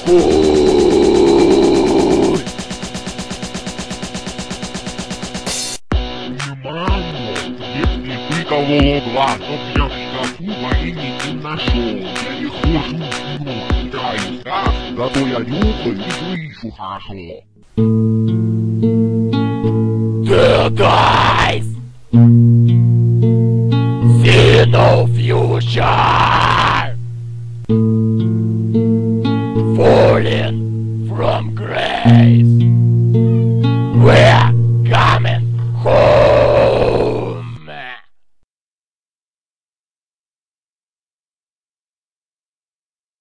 Ой! Маму, если приколола глаз, но я в шкафу варенье не нашел. Я не хожу в кино, играю в газ, зато я нюхаю и слышу хорошо. The guys see no future, falling from grace.